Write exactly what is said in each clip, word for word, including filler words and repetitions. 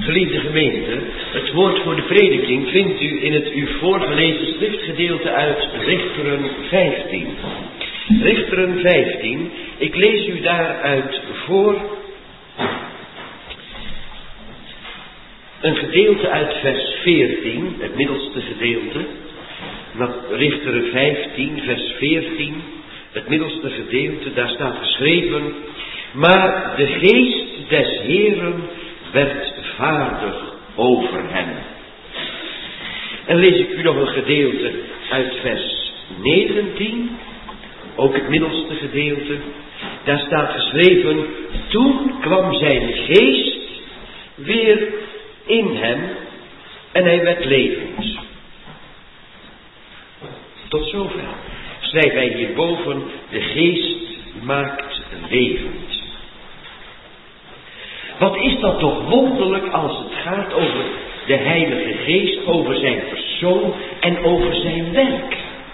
Geliefde gemeente, het woord voor de prediking vindt u in het u voorgelezen schriftgedeelte uit Richteren vijftien. Richteren vijftien, ik lees u daaruit voor een gedeelte uit vers veertien, het middelste gedeelte. Richteren vijftien, vers veertien, het middelste gedeelte, daar staat geschreven: maar de geest des Heeren werd vaardig over hem. En lees ik u nog een gedeelte uit vers negentien, ook het middelste gedeelte. Daar staat geschreven: toen kwam zijn geest weer in hem en hij werd levend. Tot zover. Schrijven wij hierboven: de geest maakt levend. Wat is dat toch wonderlijk als het gaat over de Heilige Geest, over zijn persoon en over zijn werk.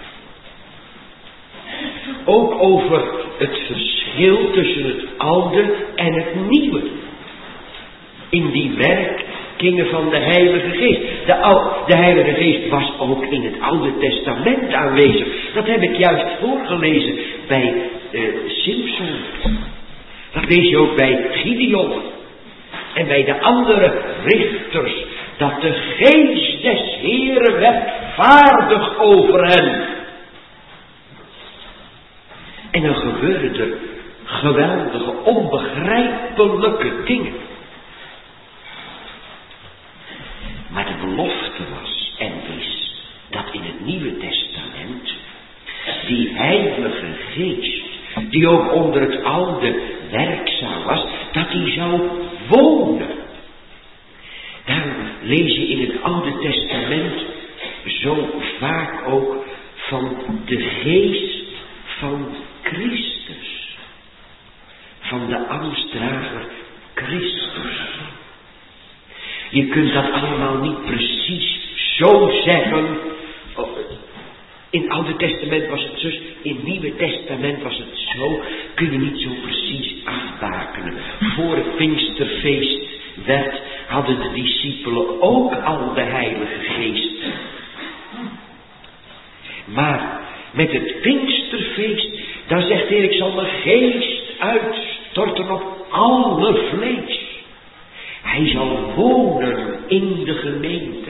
Ook over het verschil tussen het oude en het nieuwe. In die werkkingen van de Heilige Geest. De, oude, de Heilige Geest was ook in het Oude Testament aanwezig. Dat heb ik juist voorgelezen bij uh, Simson. Dat lees je ook bij Gideon. En bij de andere richters. Dat de geest des Heeren werd vaardig over hen. En dan gebeurden er geweldige, onbegrijpelijke dingen. Maar de belofte was en is dat in het Nieuwe Testament die Heilige Geest, die ook onder het Oude werkzaam was, dat die zou wonen. Daarom lees je in het Oude Testament zo vaak ook van de geest van Christus. Van de ambtsdrager Christus. Je kunt dat allemaal niet precies zo zeggen. In het Oude Testament was het zus, in het Nieuwe Testament was het zo. Kun je niet zo precies afbakenen. Voor het Pinksterfeest werd, hadden de discipelen ook al de Heilige Geest. Maar met het Pinksterfeest, dan zegt hij: ik zal mijn geest uitstorten op alle vlees. Hij zal wonen in de gemeente.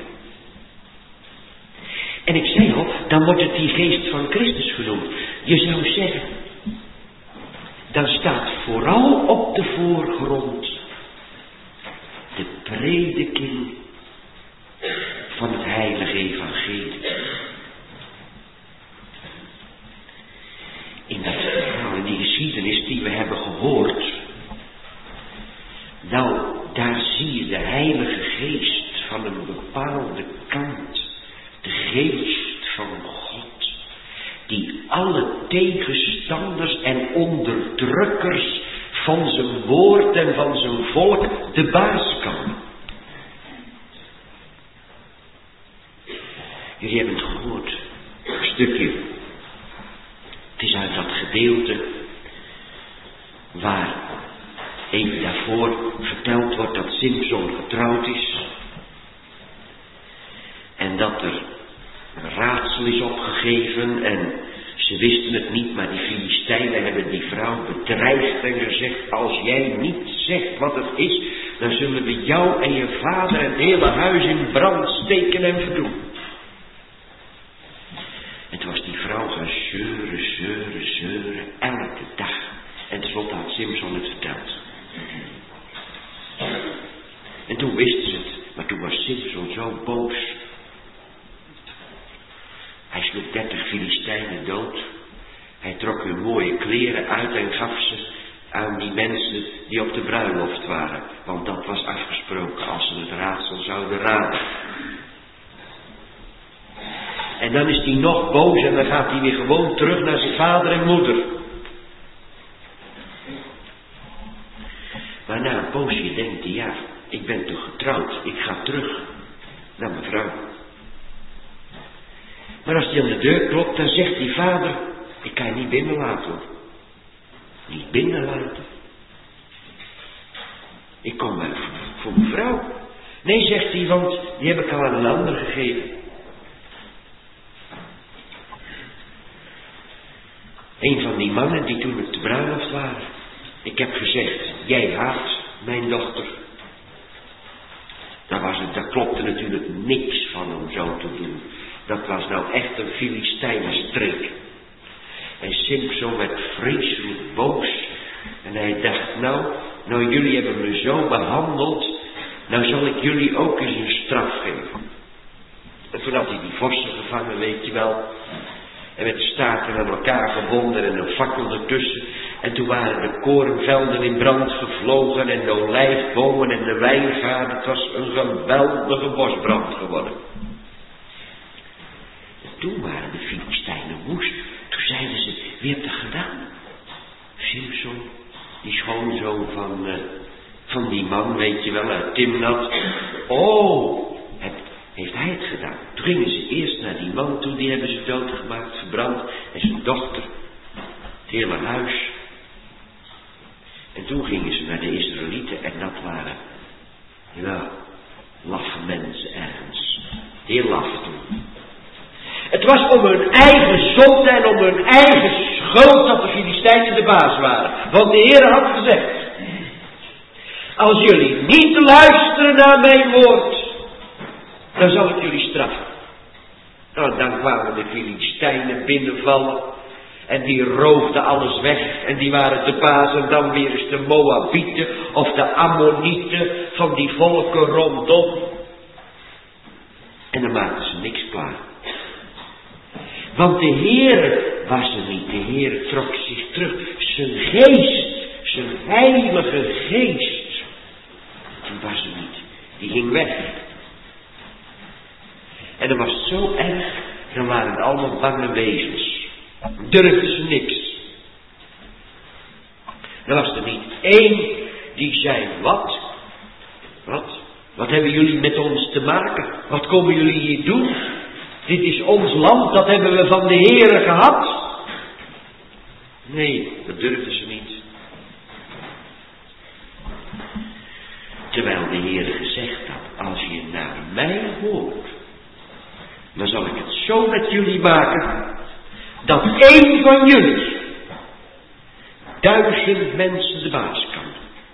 En ik zei al, dan wordt het die geest van Christus genoemd. Je zou zeggen, dan staat vooral op de voorgrond de prediking van het heilige evangelie. In dat verhaal, in die geschiedenis die we hebben gehoord, nou, daar zie je de Heilige Geest van een bepaalde kant. De geest van God. Die alle tegenstanders en onderdrukkers van zijn woord en van zijn volk de baas kan. Jullie hebben het gehoord. Een stukje. Het is uit dat gedeelte waar even daarvoor verteld wordt dat Simson getrouwd is. En dat er een raadsel is opgegeven en ze wisten het niet, maar die Filistijnen hebben die vrouw bedreigd en gezegd: als jij niet zegt wat het is, dan zullen we jou en je vader en het hele huis in brand steken en verdoen. En toen was die vrouw gaan zeuren, zeuren, zeuren, elke dag. En tenslotte had Simson het verteld. En toen wisten ze het, maar toen was Simson zo boos. Hij sloeg dertig Filistijnen dood. Hij trok hun mooie kleren uit en gaf ze aan die mensen die op de bruiloft waren. Want dat was afgesproken als ze het raadsel zouden raden. En dan is hij nog boos en dan gaat hij weer gewoon terug naar zijn vader en moeder. Maar na een poosje denkt hij: ja, ik ben toch getrouwd. Ik ga terug naar mijn vrouw. Maar als hij aan de deur klopt, dan zegt die vader: ik kan je niet binnenlaten. Niet binnenlaten. Ik kom maar voor mijn vrouw. Nee, zegt hij, want die heb ik al aan een ander gegeven. Een van die mannen die toen op de bruiloft waren. Ik heb gezegd, jij haat mijn dochter. Daar, was het, daar klopte natuurlijk niks van om zo te doen. Dat was nou echt een Filistijnenstreek. En Simson werd vreselijk boos. En hij dacht, nou, nou jullie hebben me zo behandeld. Nou zal ik jullie ook eens een straf geven. En toen had hij die vossen gevangen, weet je wel. En met de staarten aan elkaar gebonden en een fakkel ertussen. En toen waren de korenvelden in brand gevlogen en de olijfbomen en de wijngaarden. Het was een geweldige bosbrand geworden. En toen waren de Filistijnen woest. Toen zeiden ze, wie hebt dat gedaan? Simson, die schoonzoon van, uh, van die man, weet je wel, uit Timnat. Oh, heb, heeft hij het gedaan? Toen gingen ze eerst naar die man toe, die hebben ze doodgemaakt, verbrand. En zijn dochter, het hele huis. En toen gingen ze naar de Israëlieten en dat waren, ja, laffe mensen ergens. Heel laf toen. Het was om hun eigen zonde en om hun eigen schuld dat de Filistijnen de baas waren. Want de Heer had gezegd, als jullie niet luisteren naar mijn woord, dan zal ik jullie straffen. Nou, dan kwamen de Filistijnen binnenvallen. En die roofden alles weg. En die waren de baas. En dan weer eens de Moabieten. Of de Ammonieten. Van die volken rondom. En dan maakten ze niks klaar. Want de Heer was er niet. De Heer trok zich terug. Zijn geest. Zijn heilige geest. Die was er niet. Die ging weg. En dat was zo erg. Dan waren het allemaal bange wezens. Durfden ze niks. Er was er niet één die zei, wat? Wat? Wat hebben jullie met ons te maken? Wat komen jullie hier doen? Dit is ons land, dat hebben we van de Heere gehad. Nee, dat durfden ze niet. Terwijl de Heere gezegd had, als je naar mij hoort, dan zal ik het zo met jullie maken, dat één van jullie duizend mensen de baas kan.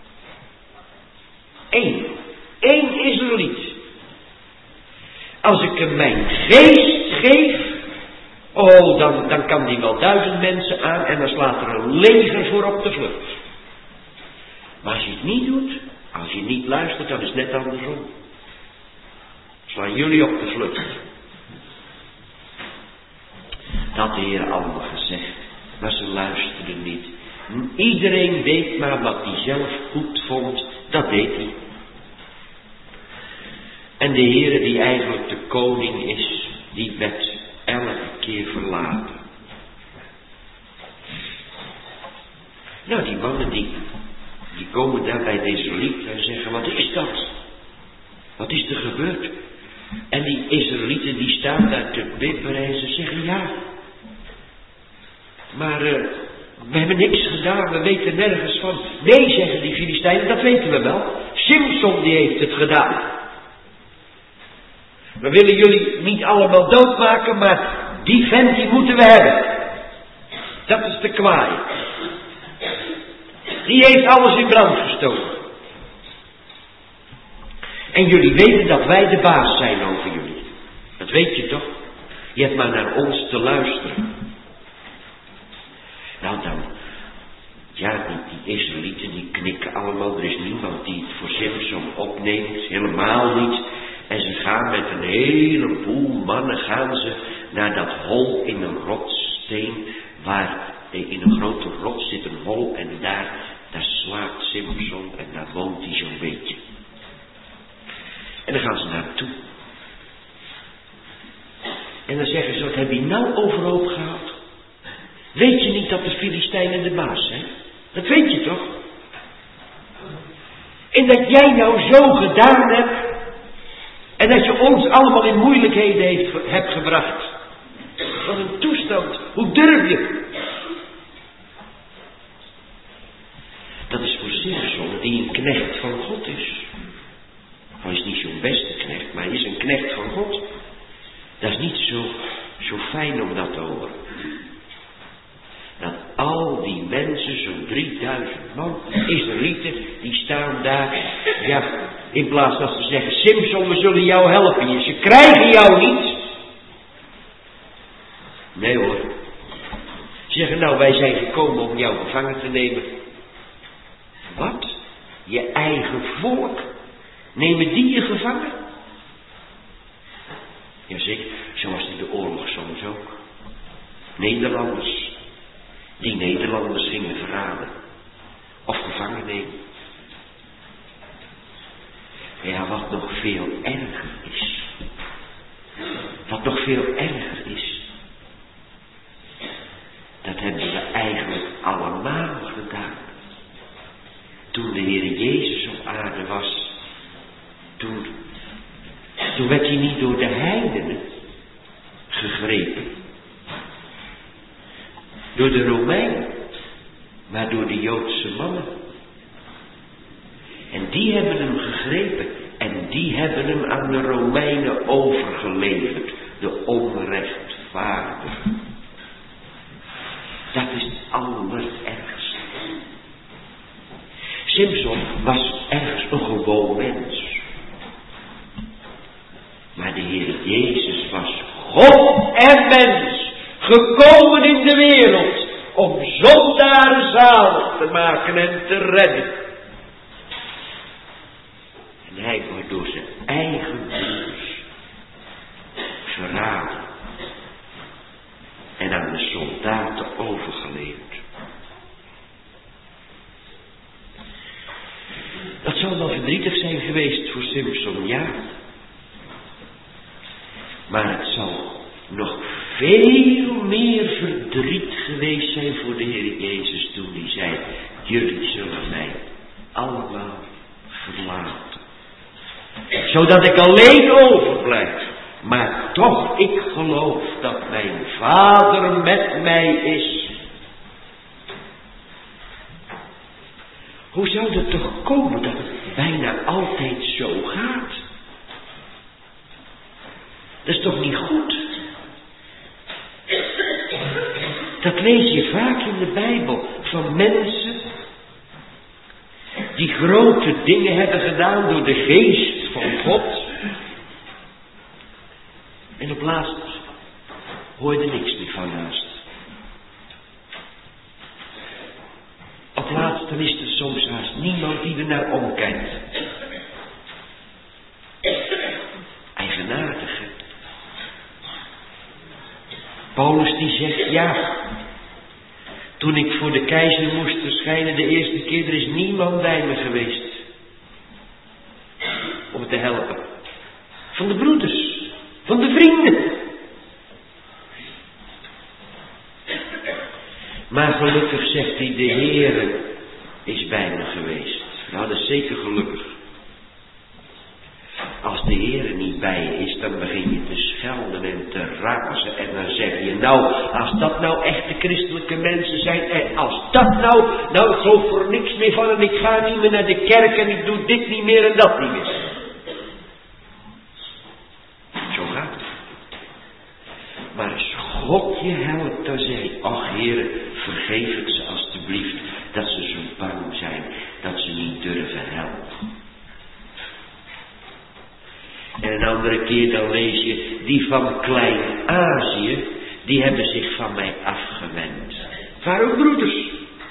Eén. Eén Israëliet. Als ik hem mijn geest geef, oh, dan, dan kan die wel duizend mensen aan en dan slaat er een leger voor op de vlucht. Maar als je het niet doet, als je niet luistert, dan is het net andersom. Slaan jullie op de vlucht. Dat had de Heer allemaal gezegd, maar ze luisterden niet. Iedereen deed maar wat hij zelf goed vond, dat deed hij. En de Heer die eigenlijk de koning is, die werd elke keer verlaten. Nou, die mannen die, die komen daar bij de Israëlieten en zeggen, wat is dat? Wat is er gebeurd? En die Israëlieten die staan daar te bibberen en ze zeggen, ja, maar uh, we hebben niks gedaan, we weten nergens van. Nee, zeggen die Filistijnen, dat weten we wel. Simson die heeft het gedaan. We willen jullie niet allemaal doodmaken, maar die vent die moeten we hebben. Dat is de kwaai. Die heeft alles in brand gestoken. En jullie weten dat wij de baas zijn over jullie. Dat weet je toch? Je hebt maar naar ons te luisteren. Nou dan, ja, die, die Israëlieten die knikken allemaal. Er is niemand die het voor Simson opneemt. Helemaal niet. En ze gaan met een heleboel mannen gaan ze naar dat hol in een rotssteen. Waar in een grote rots zit een hol en daar, daar slaapt Simson en daar woont hij zo'n beetje. En dan gaan ze naartoe. En dan zeggen ze, wat heb je nou overhoop gehaald? Weet je niet dat de Filistijnen de baas zijn? Dat weet je toch? En dat jij nou zo gedaan hebt. En dat je ons allemaal in moeilijkheden heeft, hebt gebracht. Wat een toestand. Hoe durf je? Dat is voor Simson die een knecht van God is. Hij is niet zo'n beetje. knecht van God. Dat is niet zo, zo fijn om dat te horen. Dat al die mensen, zo'n drieduizend man, Israëlieten, die staan daar, ja, in plaats dat ze zeggen, Simson, we zullen jou helpen. Ze krijgen jou niet. Nee hoor. Ze zeggen, nou, wij zijn gekomen om jou gevangen te nemen. Wat? Je eigen volk? Nemen die je gevangen? Jazeker, zoals in de oorlog soms ook. Nederlanders. Die Nederlanders gingen verraden. Of gevangen nemen. Ja, wat nog veel erger is. Wat nog veel erger is. Dat hebben we eigenlijk allemaal gedaan. Toen de Heer Jezus op aarde was. Toen, toen werd hij niet door de heidenen gegrepen. Door de Romeinen. Maar door de Joodse mannen. En die hebben hem gegrepen. En die hebben hem aan de Romeinen overgeleverd. De onrechtvaardigen. Dat is het allerergste. Simson was ergens een gewoon mens. Maar de Heer Jezus was God en mens. Gekomen in de wereld. Om zondaren zalig te maken en te redden. En hij wordt door zijn eigen broers verraden. En aan de soldaten overgeleverd. Dat zou wel verdrietig zijn geweest voor Simson, ja. Maar het zou nog veel meer verdriet geweest zijn voor de Heer Jezus toen hij zei, jullie zullen mij allemaal verlaten. Zodat ik alleen overblijf. Maar toch, ik geloof dat mijn Vader met mij is. Hoe zou het toch komen dat het bijna altijd zo gaat? Dat is toch niet goed? Dat lees je vaak in de Bijbel van mensen die grote dingen hebben gedaan door de geest van God. En op laatst hoor je er niks meer van naast. Op laatst dan is er soms haast niemand die er naar omkijkt. Eigenaardige. Paulus die zegt, ja, toen ik voor de keizer moest verschijnen de eerste keer, er is niemand bij me geweest. Om te helpen. Van de broeders. Van de vrienden. Maar gelukkig zegt hij, de Heere is bij me geweest. Nou, dat is zeker gelukkig. Als de Heere niet bij je is, dan begin je te schelden en te razen. En dan zeg je, nou, als dat nou echte christelijke mensen zijn. En als dat nou, nou, ik geloof er niks meer van. En ik ga niet meer naar de kerk en ik doe dit niet meer en dat niet meer. Zo gaat het. Maar als God je helpt, dan zeg je, ach Heere, vergeef het ze alstublieft. Dat ze zo bang zijn, dat ze niet durven helpen. En een andere keer dan lees je, die van Klein-Azië, die hebben zich van mij afgewend. Het waren ook broeders.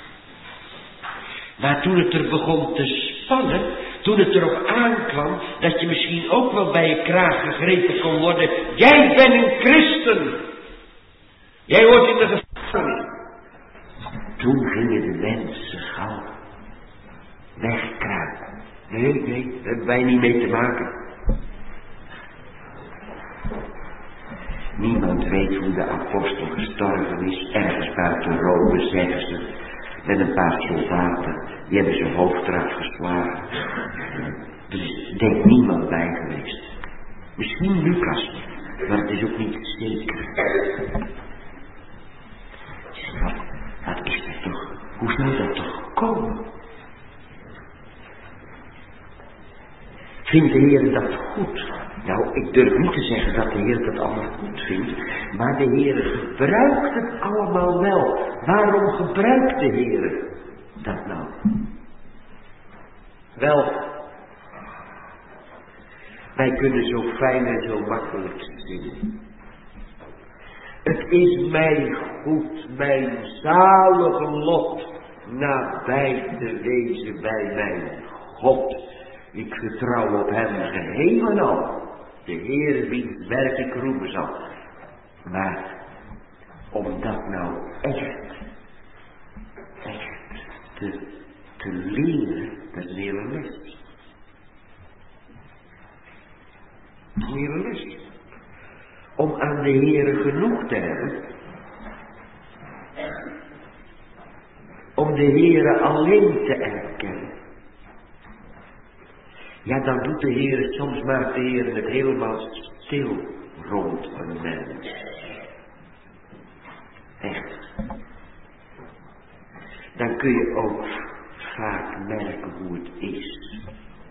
Maar toen het er begon te spannen, toen het erop aankwam, dat je misschien ook wel bij je kraag gegrepen kon worden. Jij bent een christen. Jij hoort in de gevangenis. Toen gingen de mensen gauw wegkruipen. Nee, nee, daar hebben wij niet mee te maken. Niemand weet hoe de apostel gestorven is. Ergens buiten Rome, zeggen ze. Met een paar soldaten. Die hebben zijn hoofd eraf geslagen. Er is denk niemand bij geweest. Misschien Lucas. Maar het is ook niet zeker. Wat, wat is dat toch? Hoe zou dat toch komen? Vindt de Heer dat goed? Nou, ik durf niet te zeggen dat de Heer dat allemaal goed vindt, maar de Heer gebruikt het allemaal wel. Waarom gebruikt de Heer dat nou? Wel, wij kunnen zo fijn en zo makkelijk zingen. Het is mijn goed, mijn zalige lot, nabij te wezen bij mijn God. Ik vertrouw op hem geheel en al. De Heer wiens werk ik roemen zal. Maar om dat nou echt, echt te, te leren, dat is een hele les. Dat is een hele les. Om aan de Heere genoeg te hebben. Om de Heere alleen te erkennen. Ja, dan doet de Heer, soms maakt de Heer het helemaal stil rond een mens. Echt. Dan kun je ook vaak merken hoe het is.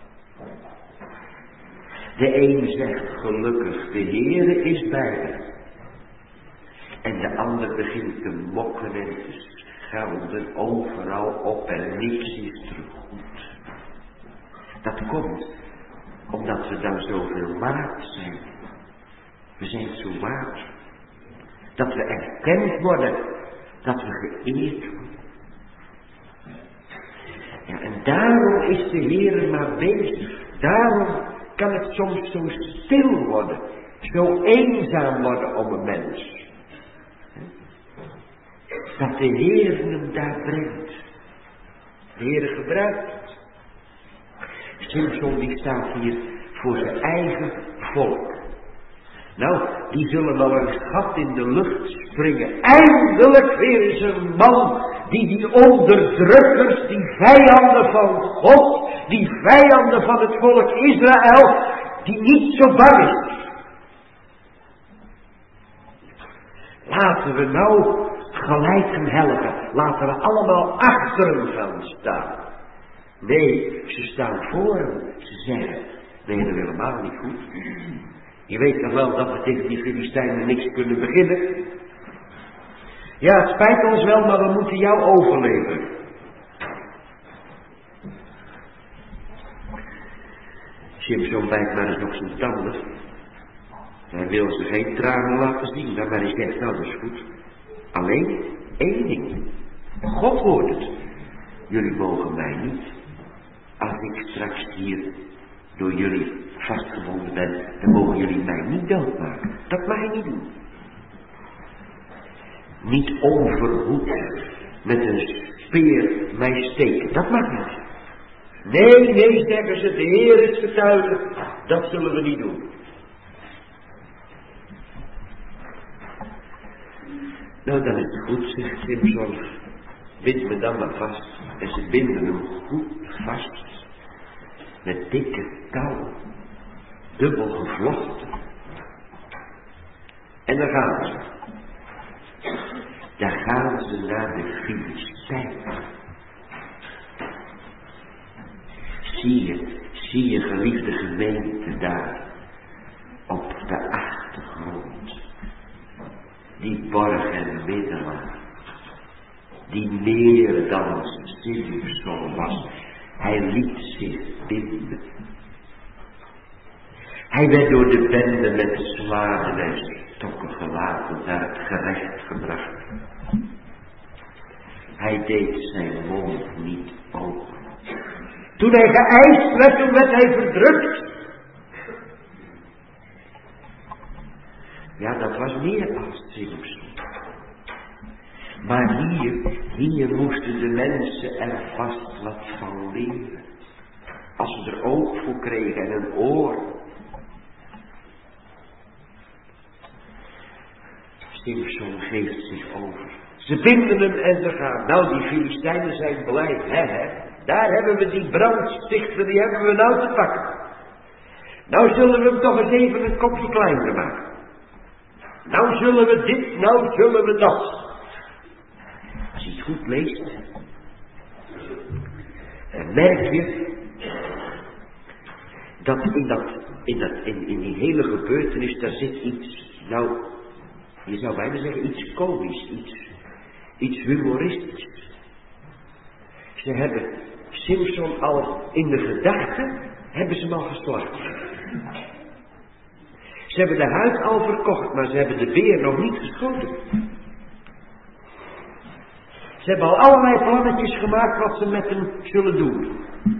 De een zegt gelukkig, de Heer is bij me. En de ander begint te mokken en te schelden overal op en niets is terug goed. Dat komt omdat we dan zoveel waard zijn. We zijn zo waard. Dat we erkend worden. Dat we geëerd worden. Ja, en daarom is de Heer maar bezig. Daarom kan het soms zo stil worden. Zo eenzaam worden om een mens. Dat de Heer hem daar brengt. De Heer gebruikt het. Simson die staat hier voor zijn eigen volk. Nou, die zullen wel een gat in de lucht springen. Eindelijk weer is een man die die onderdrukkers, die vijanden van God, die vijanden van het volk Israël, die niet zo bang is. Laten we nou gelijk hem helpen. Laten we allemaal achter hem gaan staan. Nee, ze staan voor hem. Ze zeggen, nee, dat is helemaal niet goed. Je weet toch wel dat we tegen die Filistijnen niks kunnen beginnen. Ja, het spijt ons wel, maar we moeten jou overleveren. Simson bijt maar eens op zijn tanden. Hij wil ze geen tranen laten zien, maar hij zegt, nou dat is goed. Alleen één ding. God hoort het. Jullie mogen mij niet. Als ik straks hier door jullie vastgebonden ben, dan mogen jullie mij niet doodmaken. Dat mag je niet doen. Niet onverhoed met een speer mij steken. Dat mag niet. Nee, nee, zeggen ze, de Heer is getuige. Dat zullen we niet doen. Nou, dan is het goed, zegt Simson. Bind me dan maar vast. En ze binden hem goed vast. Met dikke touwen. Dubbel gevlochten. En dan gaan ze. Daar gaan ze naar de Filistijnen. Zie je, zie je geliefde gemeente daar. Op de achtergrond. Die borg en middelaar. Die meer dan Simson was. Hij liet zich binden. Hij werd door de bende met de zwaarden en stokken gelaten naar het gerecht gebracht. Hij deed zijn mond niet open. Toen hij geëist werd, toen werd hij verdrukt. Ja, dat was meer als Simson. Maar hier, hier moesten de mensen er vast wat van leren. Als ze er oog voor kregen en een oor. Simson geeft zich over. Ze binden hem en ze gaan. Nou, die Filistijnen zijn blij, hè, hè. Daar hebben we die brandstichter, die hebben we nou te pakken. Nou zullen we hem toch eens even een kopje kleiner maken. Nou zullen we dit, nou zullen we dat. Als je het goed leest, dan merk je dat in, dat, in, dat, in, in die hele gebeurtenis, daar zit iets, nou, je zou bijna zeggen iets komisch, iets, iets humoristisch. Ze hebben Simson al in de gedachten, hebben ze hem al geslacht. Ze hebben de huid al verkocht, maar ze hebben de beer nog niet geschoten. Ze hebben al allerlei plannetjes gemaakt wat ze met hem zullen doen.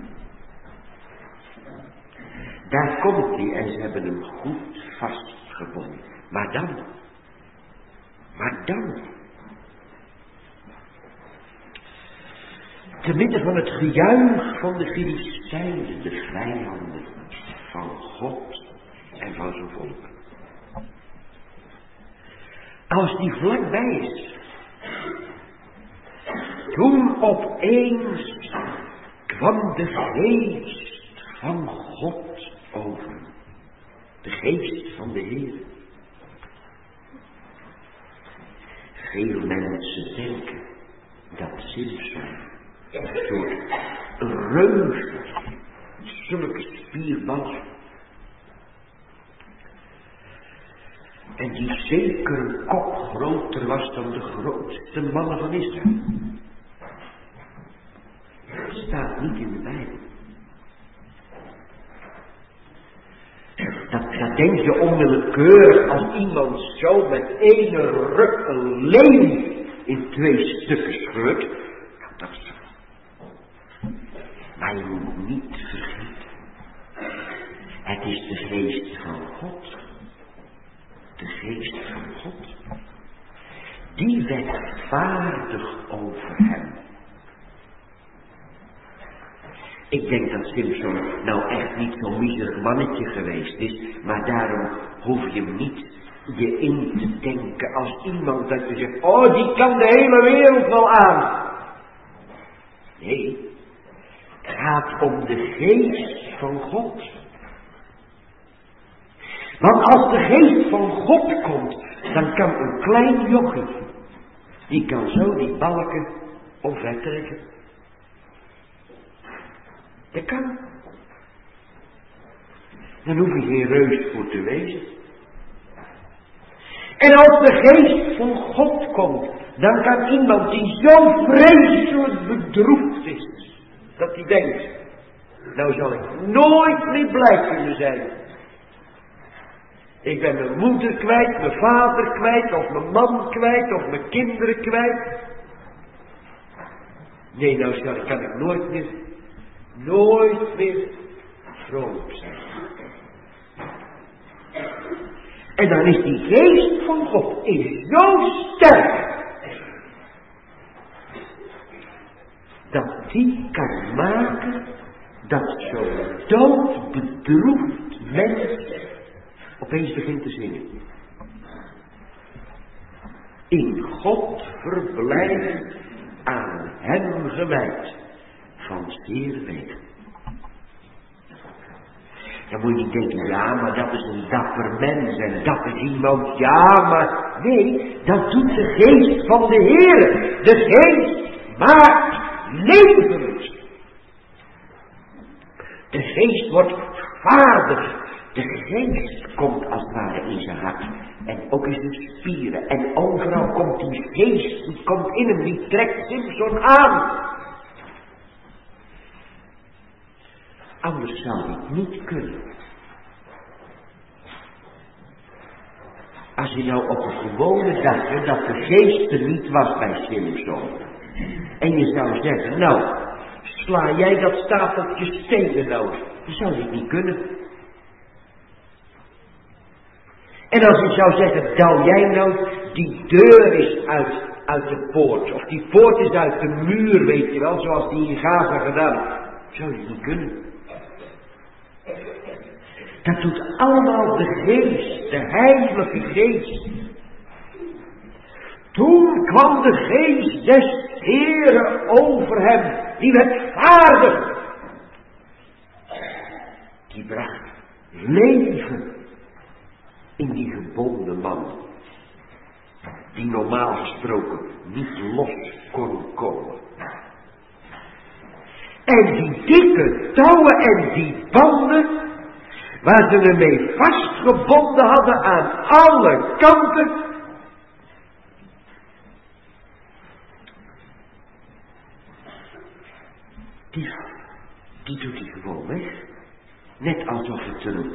Daar komt hij en ze hebben hem goed vastgebonden. Maar dan, maar dan, te midden van het gejuich van de Filistijnen, de vijanden van God en van zijn volk. Als die vlakbij is, toen opeens kwam de geest van God over. De geest van de Heer. Veel mensen denken dat Simson een soort reus was. Zulke spierballen. En die zeker een kop groter was dan de grootste mannen van Israël. Dat staat niet in de Bijbel. Dat, dat denk je onwillekeurig als iemand zo met ene ruk een leeuw in twee stukken scheurt. Nou, dat is zo. Maar je moet niet vergeten. Het is de geest van God. De geest van God. Die werd vaardig over hem. Ik denk dat Simson nou echt niet zo'n miserig mannetje geweest is, maar daarom hoef je hem niet je in te denken als iemand dat je zegt, oh die kan de hele wereld wel aan. Nee, het gaat om de geest van God. Want als de geest van God komt, dan kan een klein jochie, die kan zo die balken omvertrekken. Dat kan. Dan hoef je geen reus voor te wezen. En als de geest van God komt, dan kan iemand die zo vreselijk bedroefd is, dat hij denkt, nou zal ik nooit meer blij kunnen zijn. Ik ben mijn moeder kwijt, mijn vader kwijt, of mijn man kwijt, of mijn kinderen kwijt. Nee, nou zal ik, kan ik nooit meer, nooit meer vrolijk zijn. En dan is die geest van God is zo sterk, dat die kan maken dat zo'n doodbedroefd mens opeens begint te zingen. In God verblijven, aan hem gewijd, van zeer wegen. Dan moet je niet denken, ja, maar dat is een dapper mens en dat is iemand, ja, maar nee, dat doet de geest van de Heer. De geest maakt levend. De geest wordt vaardig. De geest komt als het ware in zijn hart. En ook in zijn spieren. En overal komt die geest, die komt in hem, die trekt Simson aan. Anders zou dit niet kunnen. Als je nou op een gewone dag, dat de geest er niet was bij Simson. En je zou zeggen, nou, sla jij dat stapeltje stenen nou. Dan zou dit niet kunnen. En als je zou zeggen, douw jij nou, die deur is uit, uit de poort. Of die poort is uit de muur, weet je wel, zoals die in Gaza gedaan. Zou je niet kunnen. Dat doet allemaal de geest, de heilige geest. Toen kwam de geest des Heeren over hem. Die werd vaardig. Die bracht leven in die gebonden man. Die normaal gesproken niet los kon komen. En die dikke touwen en die banden, waar ze hem mee vastgebonden hadden aan alle kanten. Die, die doet hij gewoon weg. Net alsof het een,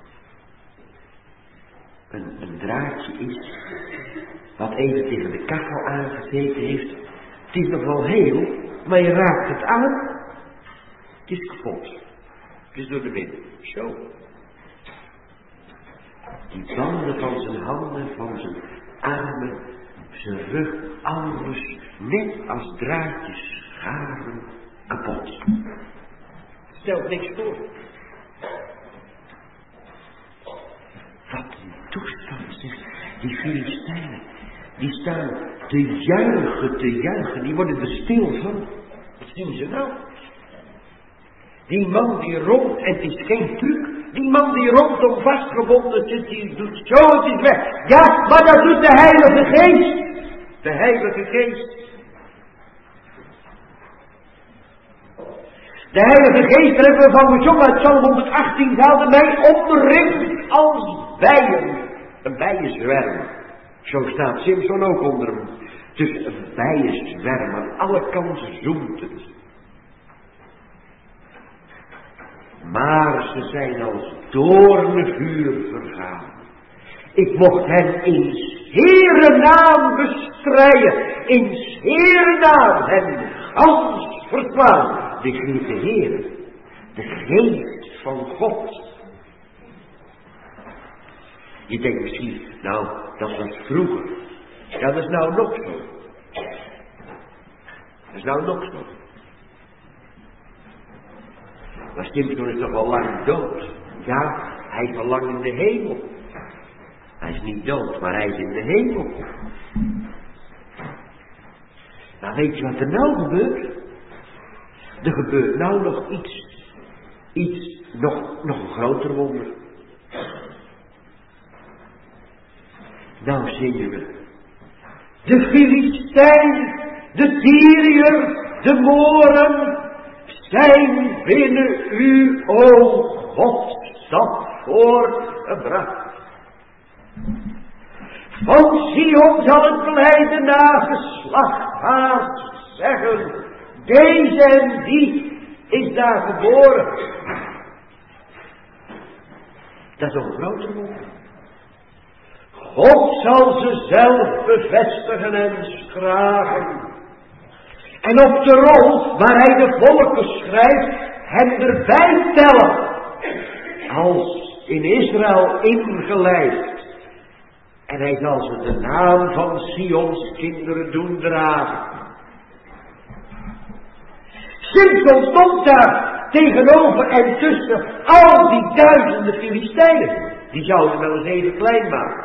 een, een draadje is, wat even tegen de kachel aangezeten heeft. Het is nog wel heel, maar je raakt het aan. Het is kapot. Het is door de wind. Zo. Die banden van zijn handen, van zijn armen, zijn rug, alles net als draadjes scharen kapot. Stelt niks voor. Wat een toestand, zeg. Die Filistijnen, die staan te juichen, te juichen. Die worden er stil van. Wat zien ze nou? Die man die rond, en het is geen truc, die man die rondom vastgebonden zit, die doet zo, het is weg. Ja, maar dat doet de Heilige Geest. De Heilige Geest. De Heilige Geest, daar hebben we van gezongen uit Psalm honderdachttien, zouden mij omringt als bijen. Een bijenzwerm. Zo staat Simson ook onder hem. Dus een bijenzwerm, aan alle kanten zoemt het. Maar ze zijn als doornenvuur vergaan. Ik mocht hen in Heere naam bestrijden. In Heere naam hen gans verslaan. De geliefde Heer, de geest van God. Je denkt misschien, nou, dat was vroeger. Ja, dat is nou nog zo. Dat is nou nog zo. Maar Simson is toch al lang dood. Ja, hij is al lang in de hemel. Hij is niet dood, maar hij is in de hemel. Nou, weet je wat er nou gebeurt? Er gebeurt nou nog iets, iets, nog, nog een groter wonder. Nou zingen we. De Filistijn, de Syriër, de Mooren zijn binnen u, o God, stad voorgebracht. Van Sion zal het blijde nageslacht zeggen. Deze en die is daar geboren. Dat is een grote wonder. God zal ze zelf bevestigen en schragen. En op de rol waar hij de volken schrijft, hen erbij tellen. Als in Israël ingelijfd. En hij zal ze de naam van Sions kinderen doen dragen. Simson stond daar tegenover en tussen al die duizenden Filistijnen. Die zouden wel eens even klein maken.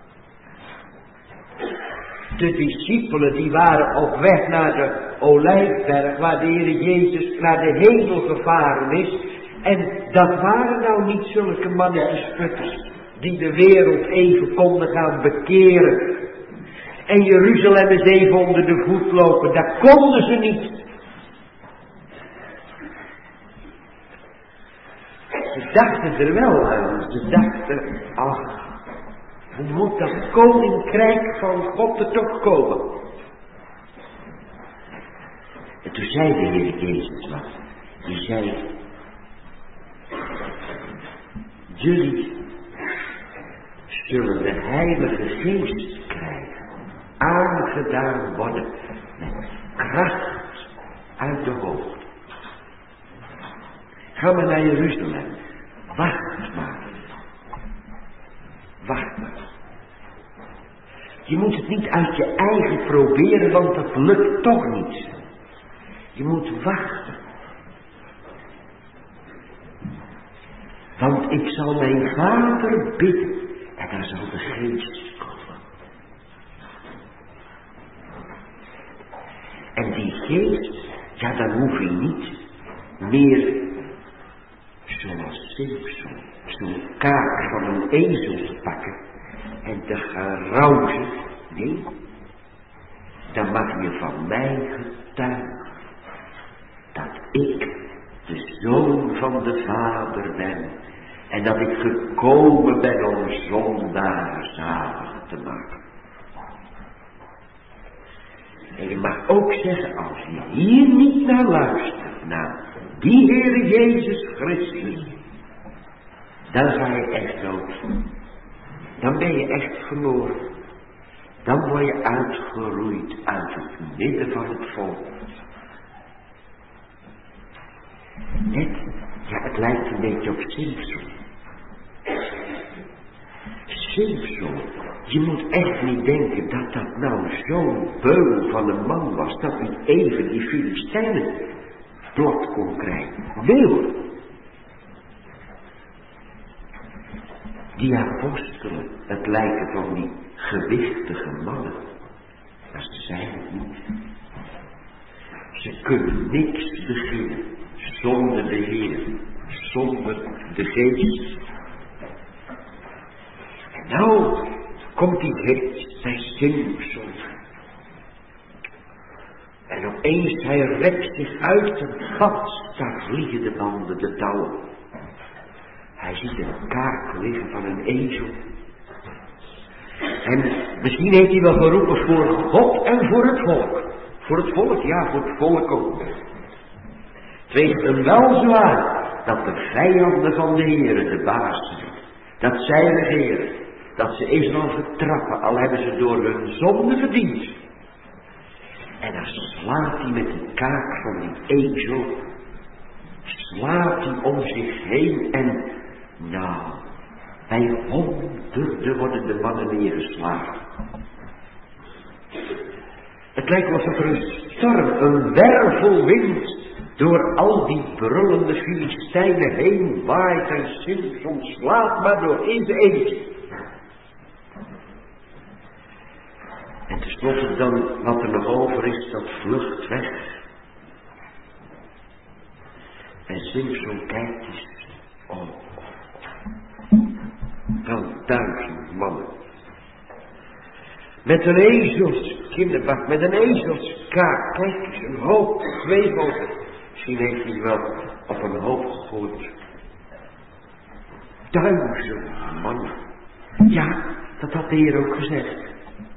De discipelen die waren op weg naar de Olijfberg, waar de Heer Jezus naar de hemel gevaren is. En dat waren nou niet zulke mannetjes putters, die de wereld even konden gaan bekeren. En Jeruzalem eens even onder de voet lopen, dat konden ze niet. Ze dachten er wel aan. Ze dachten, ach, hoe moet dat koninkrijk van God er toch komen? En toen zei de Heer Jezus wat. Die zei, jullie zullen de Heilige Geest krijgen. Aangedaan worden met kracht uit de hoogte. Ga maar naar Jeruzalem. Wacht maar. Wacht maar. Je moet het niet uit je eigen proberen, want dat lukt toch niet. Je moet wachten. Want ik zal mijn Vader bidden en daar zal de Geest komen. En die Geest, ja, dan hoef je niet meer zoals Simson, zo'n kaak van een ezel te pakken en te gaan rouwen. Nee, dan mag je van mij getuigen dat ik de Zoon van de Vader ben En dat ik gekomen ben om zondaren zalig te maken. En je mag ook zeggen, als je hier niet naar luistert, naar die Heere Jezus Christus, dan ga je echt dood. Dan ben je echt verloren. Dan word je uitgeroeid uit het midden van het volk. Net, ja, het lijkt een beetje op Simpson. Simpson, je moet echt niet denken dat dat nou zo'n beul van een man was, dat hij even die Filistijnen plat kon krijgen. Nee hoor. Die apostelen, het lijken van die gewichtige mannen, maar ze zijn het niet. Ze kunnen niks beginnen zonder de Heer, zonder de Geest. En nou komt die geest bij Simpson. En opeens hij rekt zich uit en gat, daar vliegen de banden, de touwen. Hij ziet een kaak liggen van een ezel. En misschien heeft hij wel geroepen voor God en voor het volk. Voor het volk, ja, voor het volk ook. Het weegt hem wel zwaar dat de vijanden van de Heere de baas zijn. Dat zij regeren. Dat ze Israël vertrappen, al hebben ze door hun zonde verdiend. En dan slaat hij met de kaak van die ezel, slaat hij om zich heen en, nou, bij honderden worden de mannen neergeslagen. Het lijkt wel alsof er een storm, een wervelwind, door al die brullende Filistijnen heen waait en Simpson slaat maar door in de eentje. En tenslotte dan, wat er nog over is, dat vlucht weg. En Simpson kijkt eens, oh, wel duizend mannen. Met een ezels kinderbak, met een ezels kaak, kijk eens, een hoop, twee hopen. Misschien heeft hij wel op een hoop gegooid. Duizend mannen. Ja, dat had de Heer ook gezegd.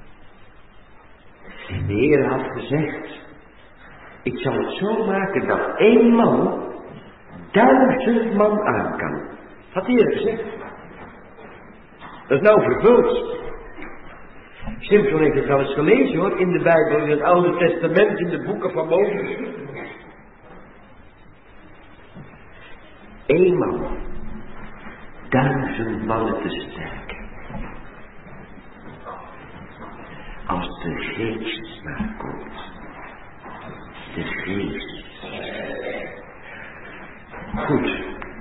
De Heer had gezegd, ik zal het zo maken dat één man duizend man aan kan. Had de Heer gezegd. Dat is nou vervuld. Simpson heeft het wel eens gelezen hoor, in de Bijbel, in het Oude Testament, in de boeken van Mozes. Eén man, duizend mannen te sterk. Als de geest maar komt. De geest. Goed.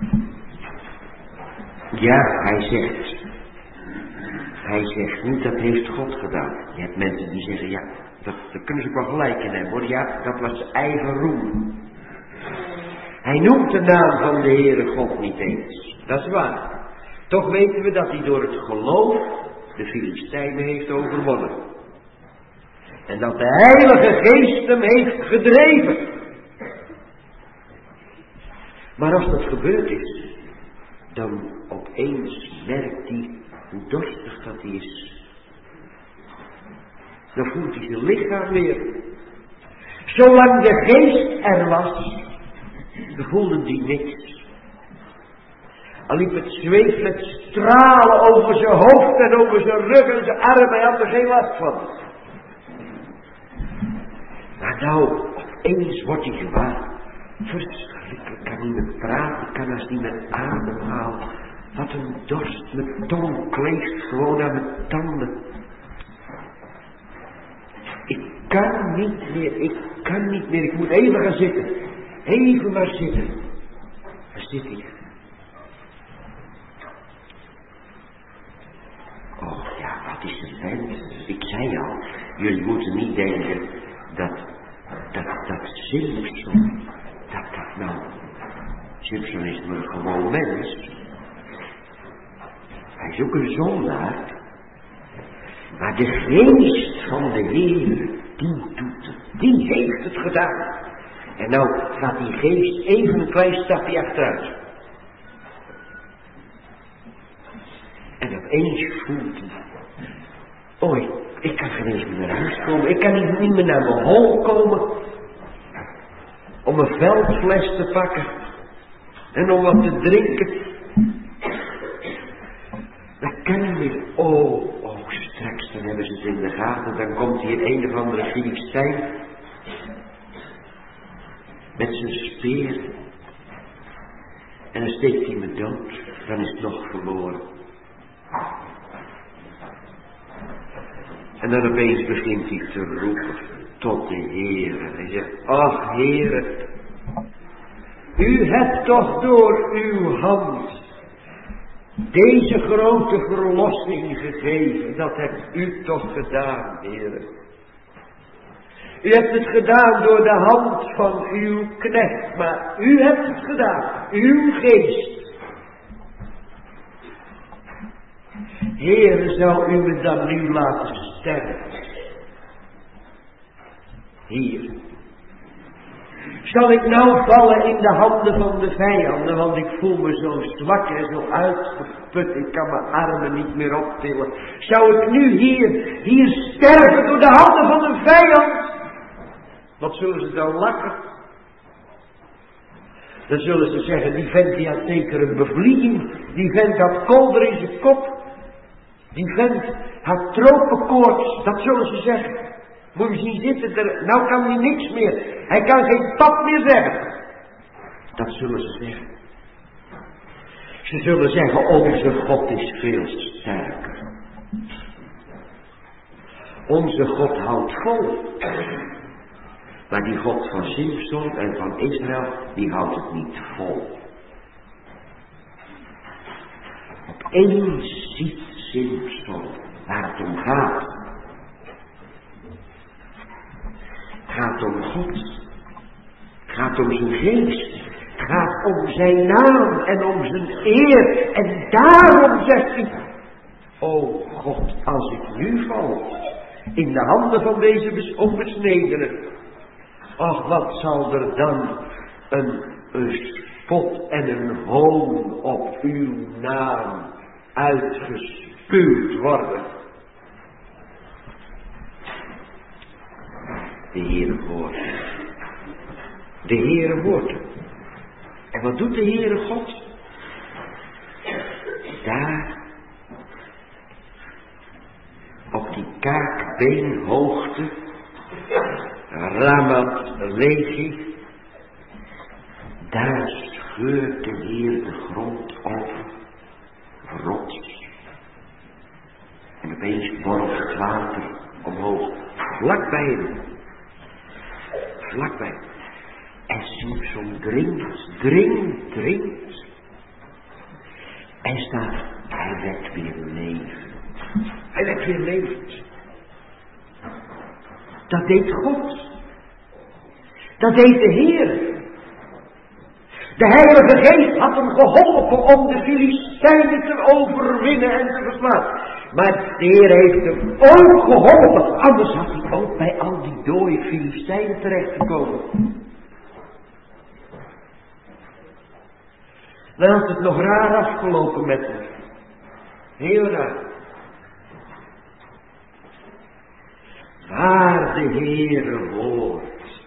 Ja, hij zegt. Hij zegt niet, dat heeft God gedaan. Je hebt mensen die zeggen, ja, dat, daar kunnen ze ook wel gelijk in hebben hoor. Ja, dat was zijn eigen roem. Hij noemt de naam van de Heere God niet eens. Dat is waar. Toch weten we dat hij door het geloof de Filistijnen heeft overwonnen. En dat de Heilige Geest hem heeft gedreven. Maar als dat gebeurd is, dan opeens merkt hij hoe dorstig dat hij is. Dan voelt hij zijn lichaam weer. Zolang de Geest er was, voelde hij niks. Al liep het zweet met stralen over zijn hoofd en over zijn rug en zijn armen, hij had er geen last van. Maar nou, opeens wordt hij gewaar. Verschrikkelijk, kan niet meer praten, kan als niet meer ademhalen. Wat een dorst, mijn tong kleeft gewoon aan mijn tanden. Ik kan niet meer, ik kan niet meer, ik moet even gaan zitten. Even maar zitten. Waar zit ik? Oh ja, wat is het wens? Ik zei al, jullie moeten niet denken dat, dat, dat Simpson, dat dat nou, Simpson is maar een gewoon mens. Hij is ook een zondaar. Maar de geest van de Heer, die doet het. Die heeft het gedaan. En nou gaat die geest even een klein stapje achteruit. En opeens voelt hij, oh, ik, ik kan geen eens meer naar huis komen. Ik kan niet, niet meer naar mijn hol komen. Om een veldfles te pakken. En om wat te drinken. Dat kan niet meer. Oh, oh, straks dan hebben ze het in de gaten. Dan komt hier een of andere Filistijn. Met zijn speer. En dan steekt hij me dood. Dan is het nog verloren. En dan opeens begint hij te roepen tot de Heere. Hij zegt, ach Heere, u hebt toch door uw hand deze grote verlossing gegeven. Dat hebt u toch gedaan, Heere. U hebt het gedaan door de hand van uw knecht, maar u hebt het gedaan, uw geest. Heere, zou u me dan nu laten sterven? Hier. Zal ik nou vallen in de handen van de vijanden, want ik voel me zo zwak en zo uitgeput, ik kan mijn armen niet meer optillen. Zou ik nu hier, hier sterven door de handen van een vijand? Wat zullen ze dan lachen? Dan zullen ze zeggen, die vent die had zeker een bevlieging, die vent had kolder in zijn kop. Die vent had tropenkoorts, dat zullen ze zeggen. Moet je zien zitten, er, nou kan hij niks meer. Hij kan geen pad meer zeggen. Dat zullen ze zeggen. Ze zullen zeggen, onze God is veel sterker. Onze God houdt vol. Maar die God van Simson en van Israël, die houdt het niet vol. Opeens ziet Simson waar het om gaat. Het gaat om God. Het gaat om zijn geest. Het gaat om zijn naam en om zijn eer. En daarom zegt hij, o God, als ik nu val in de handen van deze onbesnedenen, ach, wat zal er dan een, een spot en een hoon op uw naam uitgespuwd worden. De Heere hoort. De Heere hoort. En wat doet de Heere God? Daar, op die kaakbeenhoogte, Ramat Lehi, daar scheurt de Heer de grond over, rots. En opeens borrelt het water omhoog, vlakbij hem. Vlakbij. En Simson drinkt, drinkt, drinkt. En staat, hij werd weer levend. Hij werd weer levend. Dat deed God. Dat deed de Heer. De Heilige Geest had hem geholpen om de Filistijnen te overwinnen en te verslaan. Maar de Heer heeft hem ook geholpen. Anders had hij ook bij al die dode Filistijnen terechtgekomen. Dan had het nog raar afgelopen met hem. Heel raar. Waar de Heere hoort.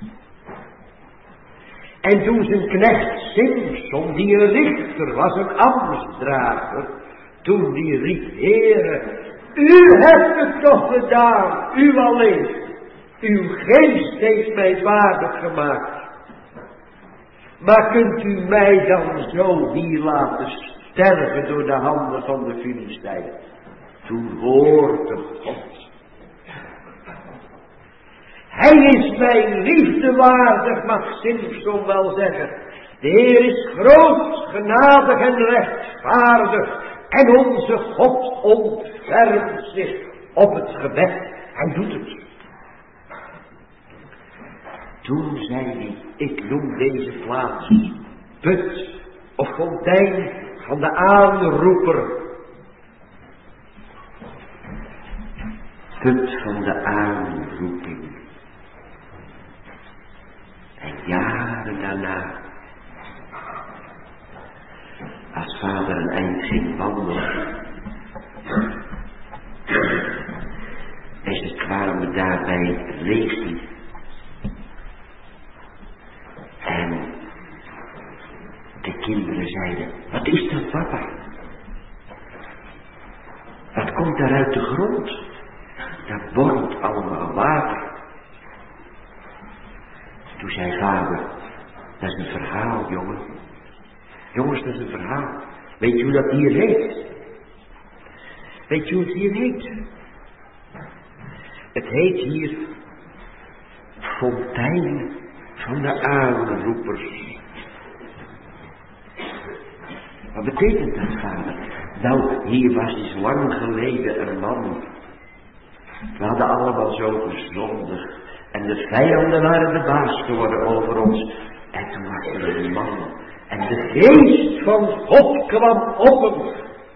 En toen zijn knecht Simson, die een richter was, een ambtsdrager, toen die riep, Heere, u hebt het toch gedaan, u alleen. Uw geest heeft mij waardig gemaakt. Maar kunt u mij dan zo hier laten sterven door de handen van de Filistijnen? Toen hoorde God. Hij is mijn liefde waardig, mag Simson wel zeggen. De Heer is groot, genadig en rechtvaardig. En onze God ontfermt zich op het gebed. Hij doet het. Toen zei hij, ik noem deze plaats put of fontein van de aanroeper. Put van de aanroeping. En jaren daarna, als vader een eind ging wandelen, daar uit de grond. Dat borrelt allemaal water. Toen zei vader, dat is een verhaal, jongen. Jongens, dat is een verhaal. Weet je hoe dat hier heet? Weet je hoe het hier heet? Het heet hier Fontein van de aanroepers. Wat betekent dat, vader? Nou, hier was eens lang geleden een man. We hadden allemaal zo gezondigd. En de vijanden waren de baas geworden over ons. En toen was er een man. En de geest van God kwam op hem.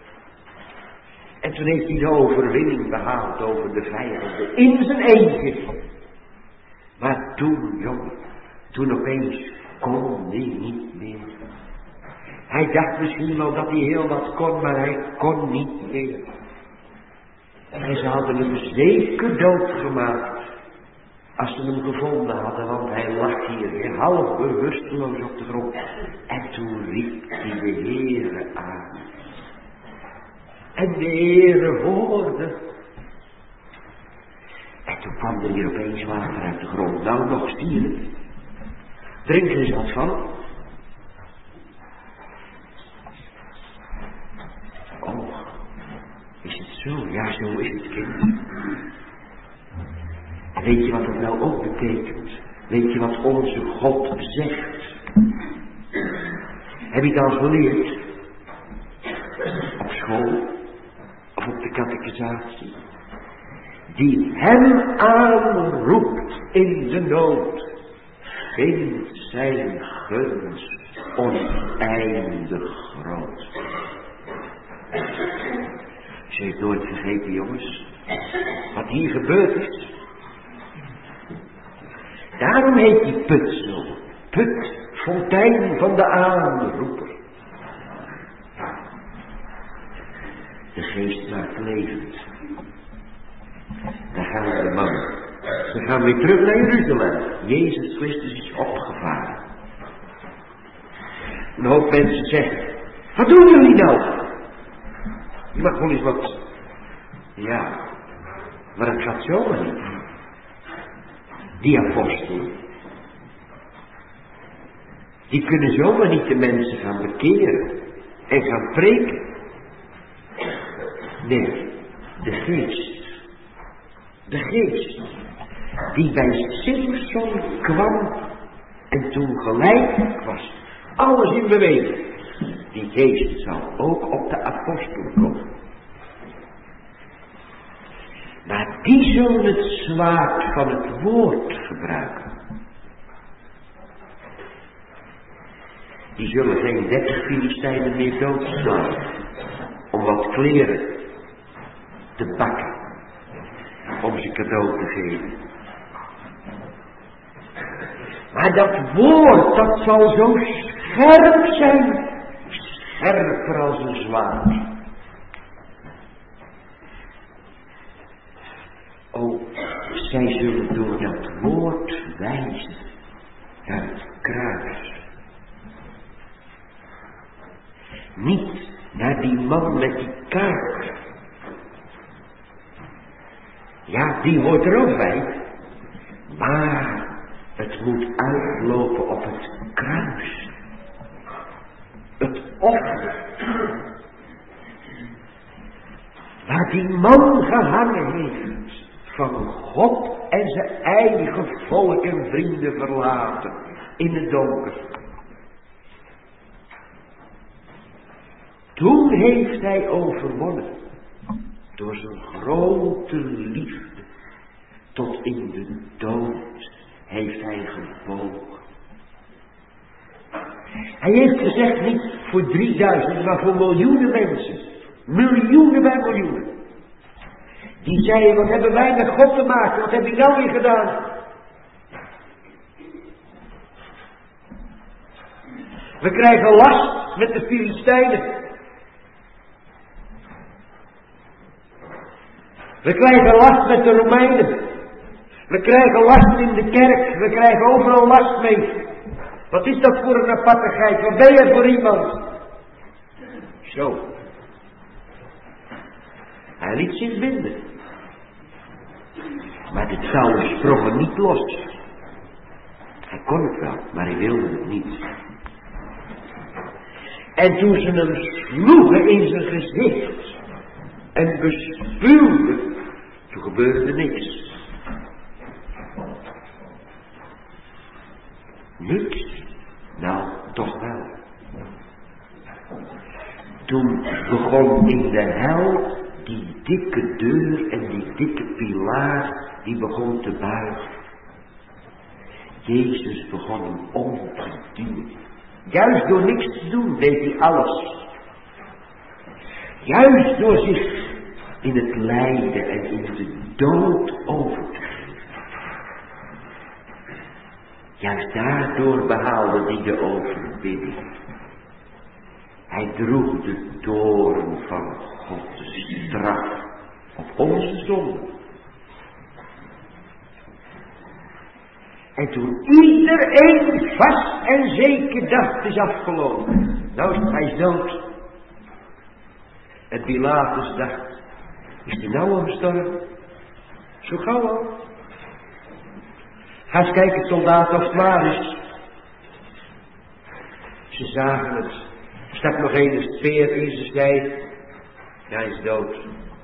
En toen heeft hij de overwinning behaald over de vijanden. In zijn eentje. Maar toen, jongen. Toen opeens kon hij niet meer. Hij dacht misschien wel dat hij heel wat kon, maar hij kon niet meer. En ze hadden hem zeker doodgemaakt. Als ze hem gevonden hadden, want hij lag hier half bewusteloos op de grond. En toen riep hij de Heere aan. En de Heere hoorde. En toen kwam er hier opeens water uit de grond. Nou, nog stieren. Drink er eens wat van. Oh, is het zo? Ja, zo is het, kind. En weet je wat dat nou ook betekent? Weet je wat onze God zegt? Heb je het al geleerd? Op school? Of op de catechisatie? Die hem aanroept in de nood, vindt zijn gunst oneindig groot. Ze heeft nooit vergeten, jongens, wat hier gebeurd is. Daarom heet die put zo. Put, fontein van de aanroeper. De geest maakt levend. Daar gaan de mannen. Ze gaan weer terug naar Jeruzalem. Jezus Christus is opgevaren. Een hoop mensen zeggen, wat doen jullie nou? Je mag wel eens wat. Ja, maar dat gaat zomaar niet. Die apostelen. Die kunnen zomaar niet de mensen gaan bekeren. En gaan preken. Nee, de geest. De geest. Die bij Simson kwam. En toen gelijk was. Alles in beweging. Die geest zal ook op de apostelen komen. Maar die zullen het zwaard van het woord gebruiken. Die zullen geen dertig Filistijnen meer doodslaan. Om wat kleren te bakken. Om ze cadeau te geven. Maar dat woord, dat zal zo scherp zijn. Scherper als een zwaard. Oh, zij zullen door dat woord wijzen naar het kruis. Niet naar die man met die kaart. Ja, die hoort er ook bij. Maar het moet uitlopen op het kruis. Het offer. Waar die man gehangen heeft. Van God en zijn eigen volk en vrienden verlaten. In het donker. Toen heeft hij overwonnen. Door zijn grote liefde. Tot in de dood heeft hij gebogen. Hij heeft gezegd niet voor drieduizend, maar voor miljoenen mensen. Miljoenen bij miljoenen. Die zeiden, wat hebben wij met God te maken? Wat heb ik nou weer gedaan? We krijgen last met de Filistijnen. We krijgen last met de Romeinen. We krijgen last in de kerk. We krijgen overal last mee. Wat is dat voor een apartigheid? Wat ben je voor iemand? Zo. hij liet zich binden. Maar de touwen sprongen niet los. Hij kon het wel, maar hij wilde het niet. En toen ze hem sloegen in zijn gezicht en bespuwden, toen gebeurde er niks. Niks? Nou, toch wel. Toen begon in de hel die dikke deur en die dikke pilaar, die begon te buigen. Jezus begon hem om te duwen. Juist door niks te doen deed hij alles. Juist door zich in het lijden en in de dood over te geven. Juist daardoor behaalde hij de overwinning. Hij droeg de toorn van God, de straf op onze zonde. En toen iedereen vast en zeker dacht, het is afgelopen. Nou is hij dood. En Pilatus dacht, is hij nou al gestorven? Zo gauw al. Ga eens kijken, soldaten, of het waar is. Ze zagen het. Er stak nog een speer in zijn zij. Hij is dood.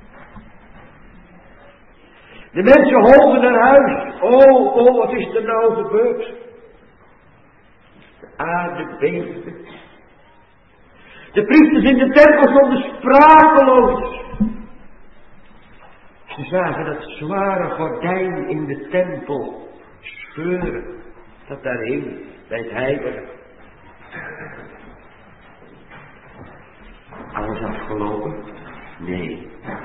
De mensen holden naar huis. Oh, oh, wat is er nou gebeurd? De aarde beefde. De priesters in de tempel stonden sprakeloos. Ze zagen dat zware gordijn in de tempel scheuren. Dat daar hing, bij het heilige. Alles afgelopen? Nee.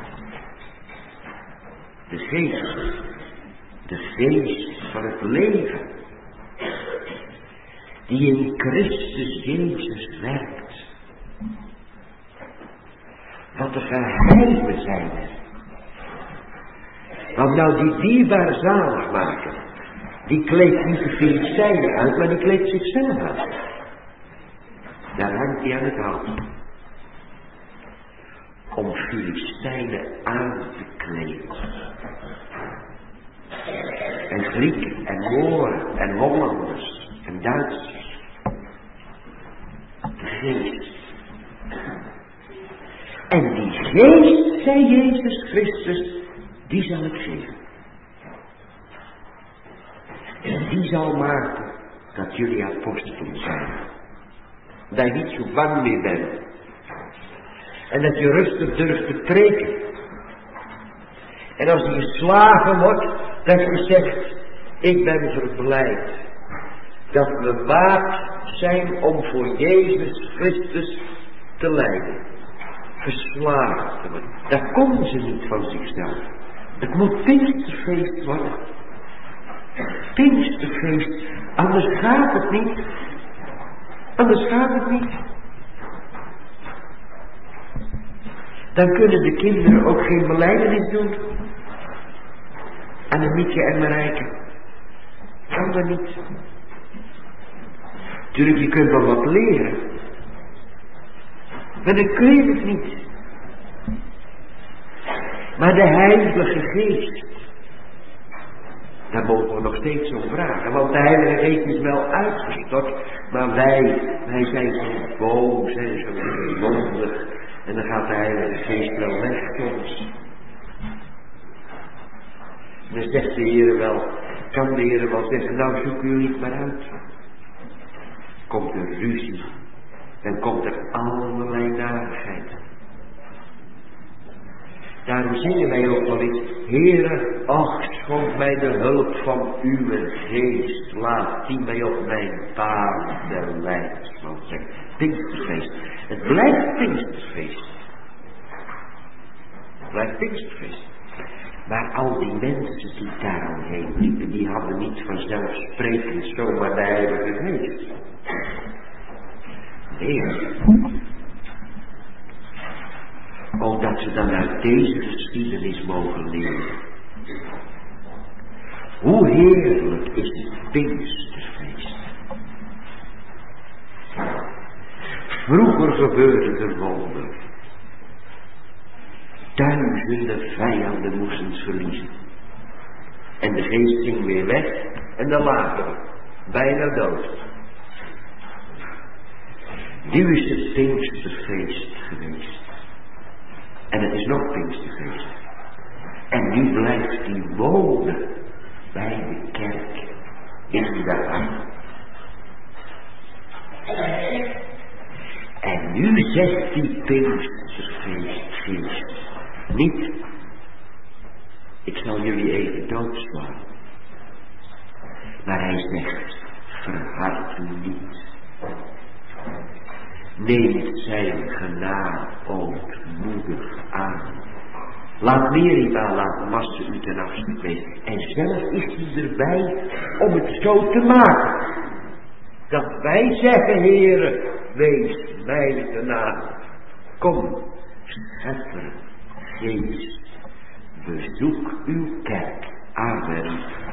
De geest, de geest van het leven, die in Christus Jezus werkt. Wat de geheimen zijn er. Want nou die dierbare zaligmaker, die kleedt niet de Filistijnen uit, maar die kleedt zichzelf uit. Daar hangt hij aan het hout. Om Filistijnen aan te kleden. En Grieken en Mooren en Hollanders en Duitsers. De geest. En die geest, zei Jezus Christus, die zal ik geven. En die zal maken dat jullie apostelen zijn. Dat je niet zo bang meer bent. En dat je rustig durft te preken. En als je geslagen wordt, dat je zegt, ik ben verblijd. Dat we waard zijn om voor Jezus Christus te lijden. Geslagen te worden. Dat komen ze niet van zichzelf. Het moet Pinksterfeest worden. Pinksterfeest. Anders gaat het niet. Anders gaat het niet. Dan kunnen de kinderen ook geen belijdenis doen. Annemieke en Marijke. Kan dat niet. Tuurlijk, je kunt wel wat leren. Maar dan kun je het niet. Maar de Heilige Geest, daar mogen we nog steeds om vragen. Want de Heilige Geest is wel uitgestort, maar wij, wij zijn zo boos en zo zondig. En dan gaat de Heilige Geest wel weg soms. En dan zegt de Heer wel, kan de Heer wel zeggen, nou zoek jullie het maar uit. Komt er ruzie. Dan komt er allerlei narigheid. Daarom zingen wij ook wel eens, Heere, ach, schonk mij de hulp van uw geest. Laat die mij op mijn paden leidt. Want zegt, Pinksterfeest. Het blijft Pinksterfeest. Het blijft Pinksterfeest. Maar al die mensen die daaromheen liepen, die hadden niet vanzelfsprekend zomaar de Heilige Geest. Nee. Omdat ze dan uit deze geschiedenis mogen leren. Hoe heerlijk is het Pinksterfeest. Vroeger gebeurde er wonderen. duizenden vijanden moesten verliezen. En de geest ging weer weg en dan lagen we, bijna dood. Nu is het Pinksterfeest geweest. En het is nog Pinksterfeest. En nu blijft die wonen bij de kerk in de hand. En nu zegt die Pinksterfeestgeest niet: ik zal jullie even doodslaan. Maar hij zegt: verhard u niet. Neemt zijn genade ootmoedig aan. Laat Meriba, laat Masse u ten afschiet wezen. En zelf is hij erbij om het zo te maken. Dat wij zeggen, Heere, wees mij genade. Kom, schepper, geest, bezoek uw kerk. Amen.